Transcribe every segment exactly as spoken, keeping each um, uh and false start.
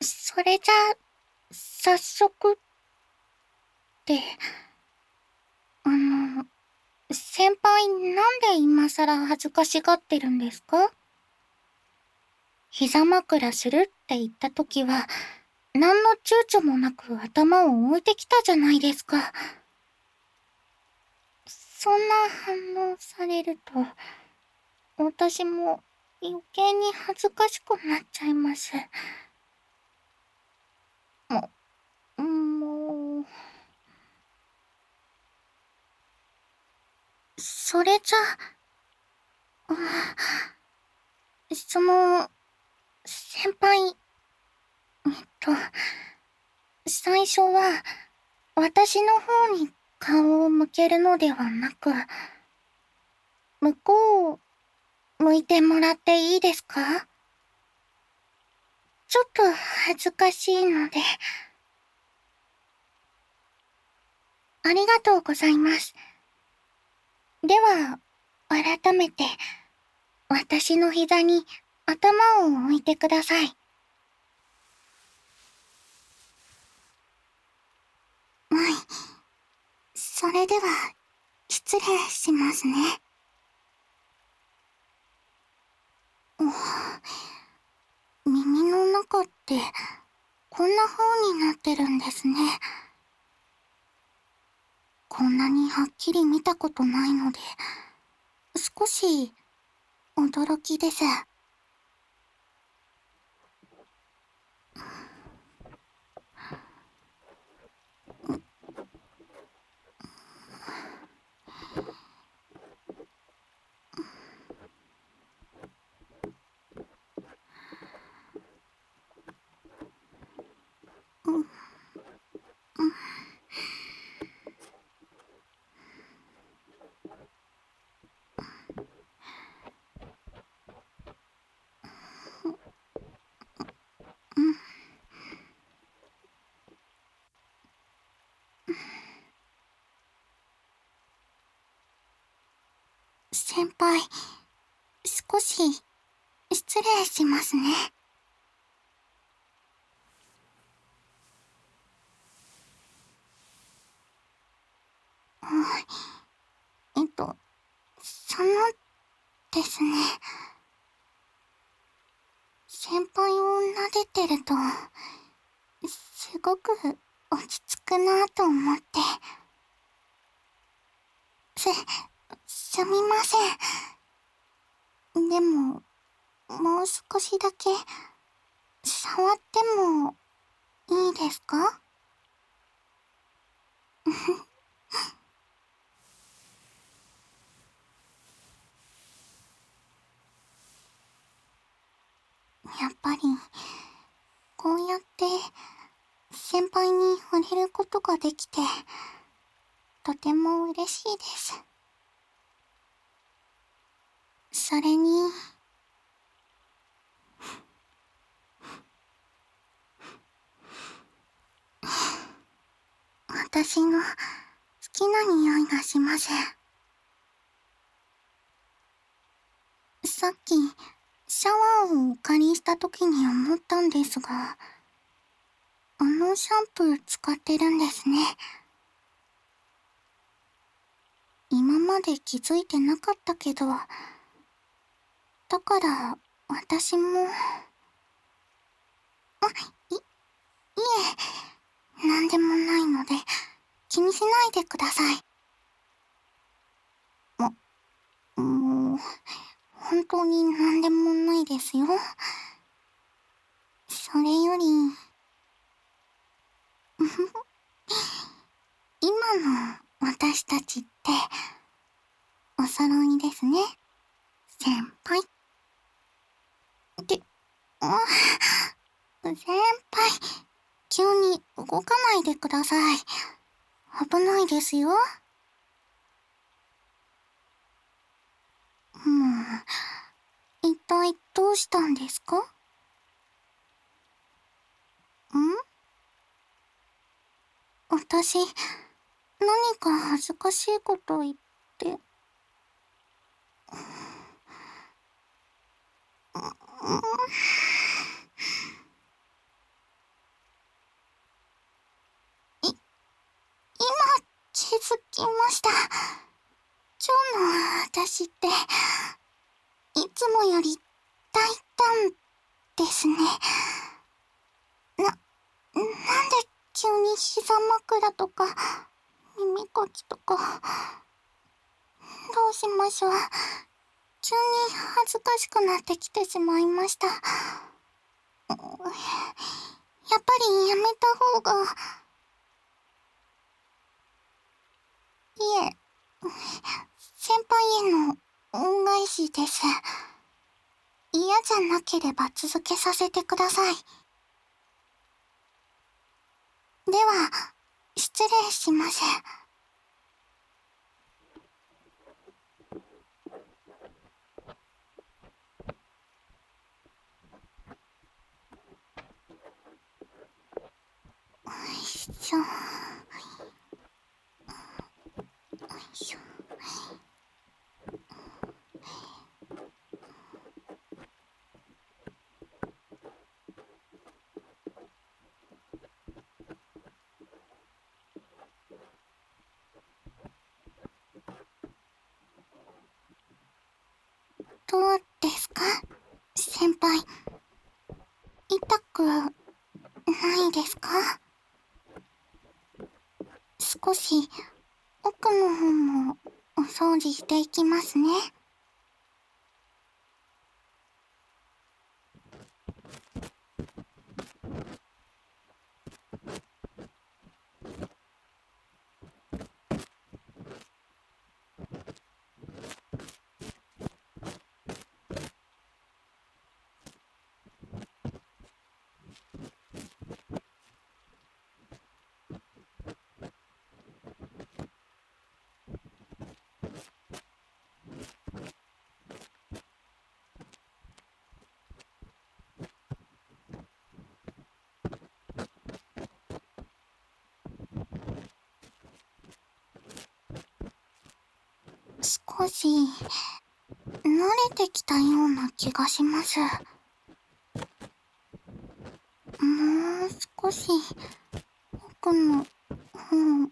それじゃ、早速って、あの、先輩なんで今更恥ずかしがってるんですか？膝枕するって言った時は、何の躊躇もなく頭を置いてきたじゃないですか。そんな反応されると、私も余計に恥ずかしくなっちゃいます。も、もう、それじゃ、あその、先輩、えっと、最初は、私の方に顔を向けるのではなく、向こうを向いてもらっていいですか？ちょっと恥ずかしいので。ありがとうございます。では、改めて、私の膝に頭を置いてください。はい。それでは、失礼しますね。耳の中って、こんな風になってるんですね。こんなにはっきり見たことないので、少し、驚きです。うん、うん、うん。先輩、少し、失礼しますね。えっと、その、ですね。先輩を撫でてると、すごく落ち着くなぁと思って。す、すみません。でも、もう少しだけ、触っても、いいですか？やっぱり、こうやって、先輩に触れることができて、とても嬉しいです。それに、私の好きな匂いがします。さっき、シャワーをお借りした時に思ったんですが、あのシャンプー使ってるんですね。今まで気づいてなかったけど、だから私も、あ、い、いえ、なんでもないので気にしないでください。も、もう、本当になんでもないですよ。それより、今の私たちって、お揃いですね、先輩。って、あ、先輩、急に動かないでください。危ないですよ。もう、一体どうしたんですか？ん？私、何か恥ずかしいこと言って。 づきました。今日の私って、いつもより大胆ですね。な、なんで急に膝枕とか、耳かきとか、どうしましょう。急に恥ずかしくなってきてしまいました。やっぱりやめた方が。いえ、先輩への恩返しです。嫌じゃなければ続けさせてください。では、失礼します。よいしょ。よいしょ。どうですか、先輩。痛くないですか？少し奥の方もお掃除していきますね。少し慣れてきたような気がします。もう少し奥の方も。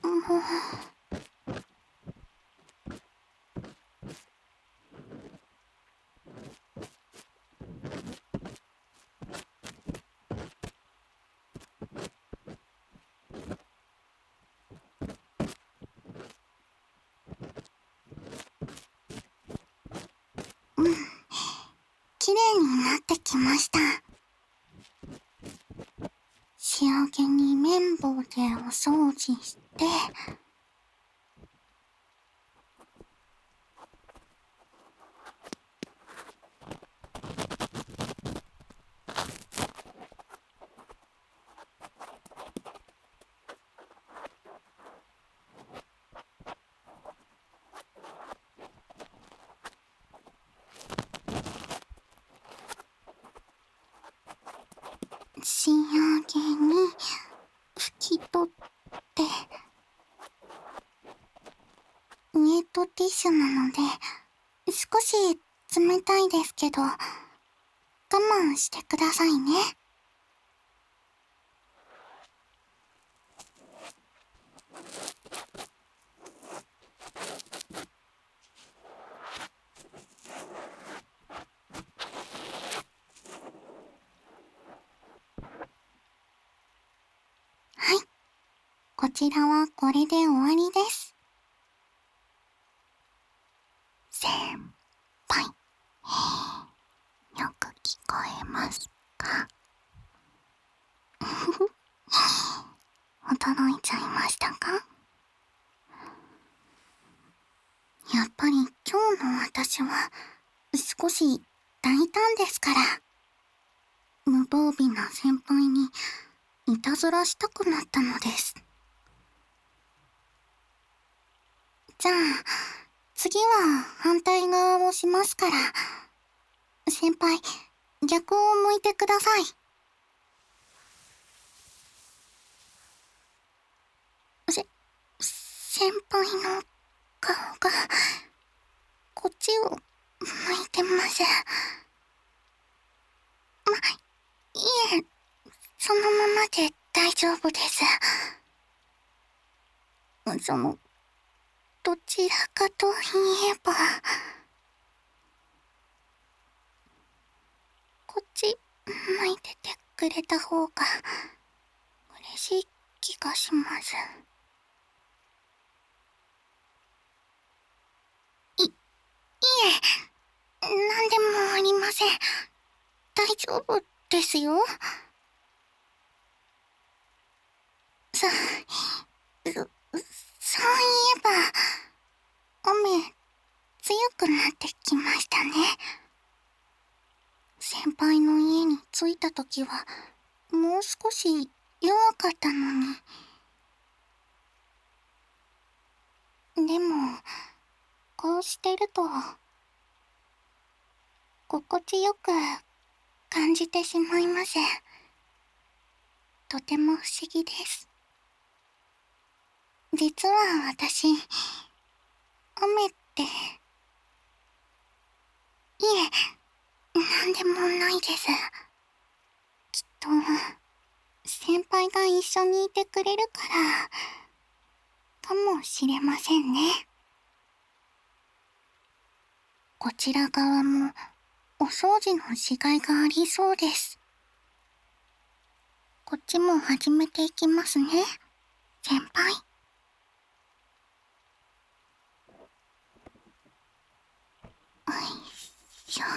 うん、綺麗になってきました。仕上げに綿棒でお掃除して、仕上げに拭き取って、ウェットティッシュなので少し冷たいですけど我慢してくださいね。はい、こちらはこれで終わりです。先輩、よく聞こえますか？驚いちゃいましたか？やっぱり今日の私は少し大胆ですから。無防備な先輩にいたずらしたくなったのです。じゃあ次は反対側をしますから、先輩逆を向いてください。せ先輩の顔がこっちを向いてます。ま、いえ、そのままで大丈夫です。 その、どちらかといえば、こっち向いててくれた方が嬉しい気がします。い、いえ、なんでもありません。大丈夫ですよ。さ、そ、そういえば、雨、強くなってきましたね。先輩の家に着いた時は、もう少し弱かったのに。でも、こうしてると、心地よく感じてしまいます。とても不思議です。実は私、雨って、いえ、なんでもないです。きっと、先輩が一緒にいてくれるから、かもしれませんね。こちら側も、お掃除のしがいがありそうです。こっちも始めていきますね、先輩。よいしょ。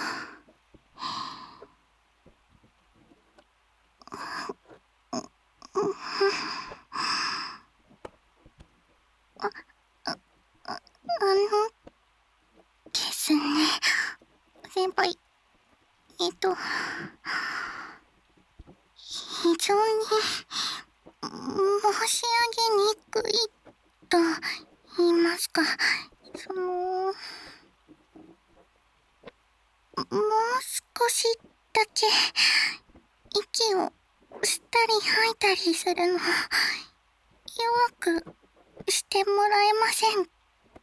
あ、あ、あの、ですね。先輩、えっと、非常に申し上げにくいと言いますか、その、もう少しだけ息を吸ったり吐いたりするの弱くしてもらえませんか？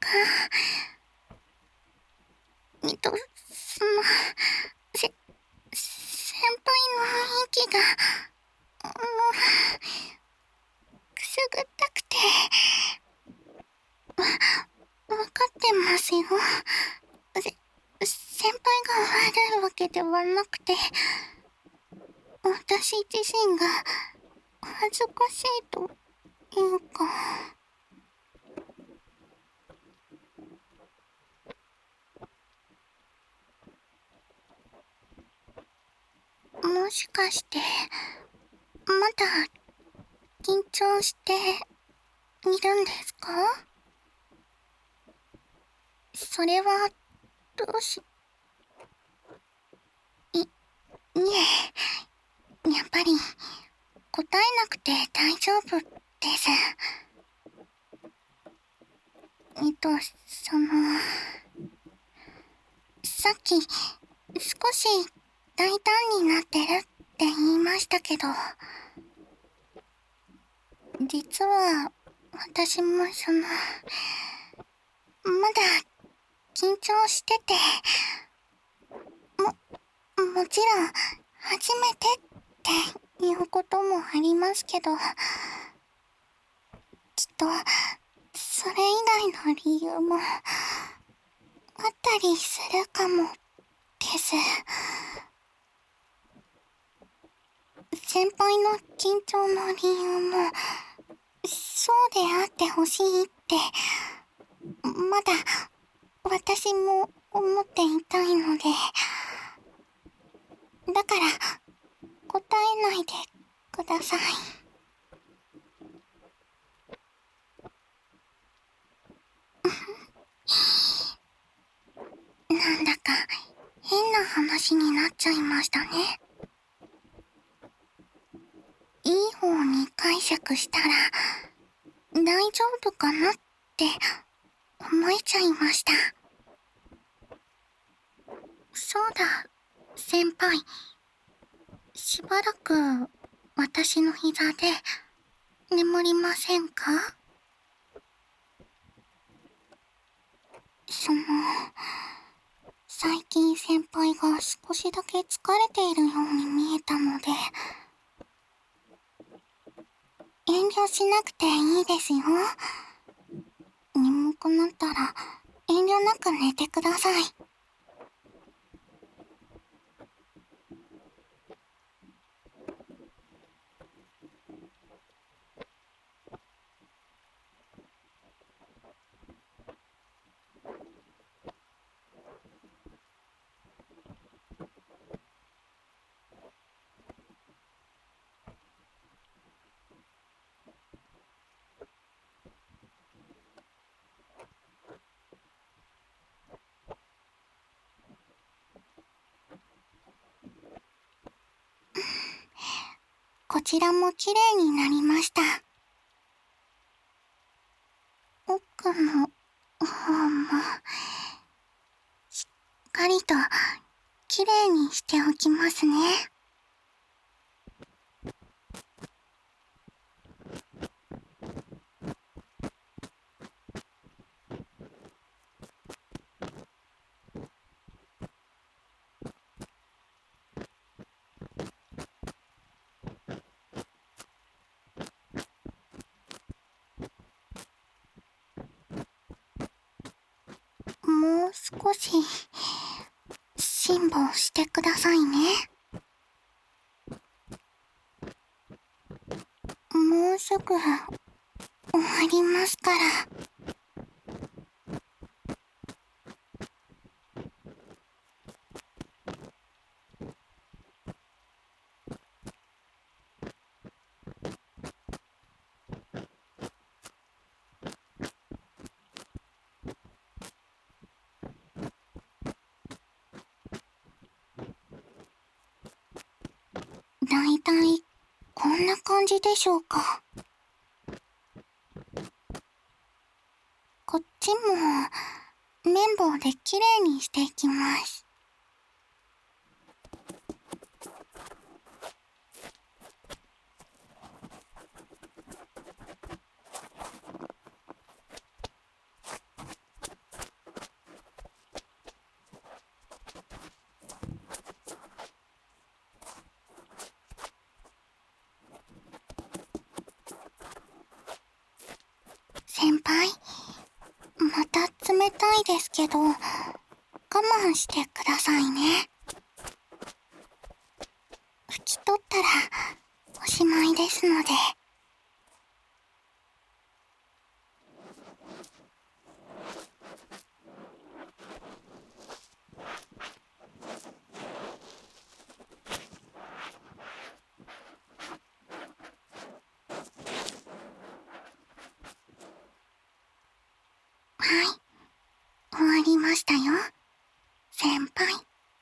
えっと、その、せ、先輩の息が、もう、くすぐったくて、わ、わかってますよ。せ、先輩が悪いわけではなくて、私自身が恥ずかしいというか。もしかして、まだ緊張しているんですか？それは、どうし、い、いえ、やっぱり、答えなくて大丈夫です。えっと、その、さっき、少し大胆になってるって言いましたけど、実は、私もその、まだ緊張してて、も、もちろん、初めてっていうこともありますけど、きっと、それ以外の理由も、あったりするかも、です。先輩の緊張の理由も、そうであってほしいって、まだ、私も思っていたいので、だから、答えないでください。なんだか、変な話になっちゃいましたね。いい方に解釈したら、大丈夫かなって思えちゃいました。そうだ、先輩。しばらく私の膝で眠りませんか？その、最近先輩が少しだけ疲れているように見えたので、遠慮しなくていいですよ。 くなったら遠慮なく寝てください。こちらもきれいになりました。奥の方もしっかりときれいにしておきますね。もう少し辛抱してくださいね。もうすぐ終わりますから。だいたいこんな感じでしょうか。こっちも綿棒できれいにしていきます。先輩、また冷たいですけど、我慢してくださいね。拭き取ったらおしまいですので。はい、終わりましたよ、先輩。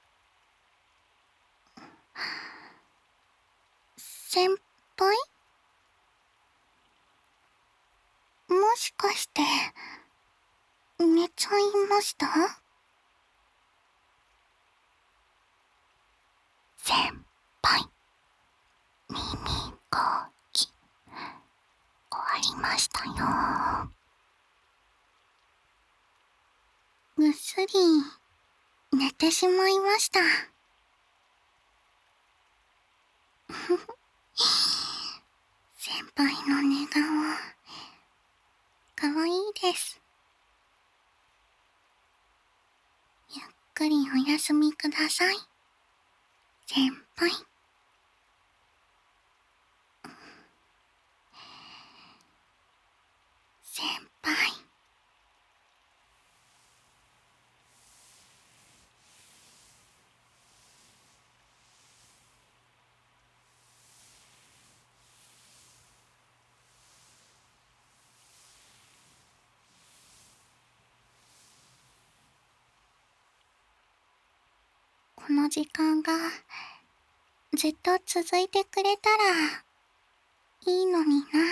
先輩？もしかして寝ちゃいました？先輩、耳かき終わりましたよ。ぐっすり寝てしまいました。先輩の寝顔かわいいです。ゆっくりお休みください、先輩。先輩。この時間がずっと続いてくれたらいいのにな。